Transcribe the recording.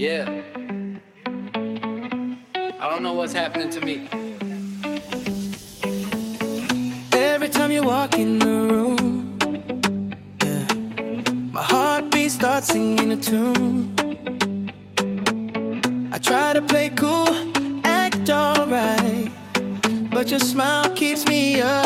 Yeah. I don't know what's happening to me. Every time you walk in the room, yeah, my heartbeat starts singing a tune. I try to play cool, act alright, but your smile keeps me up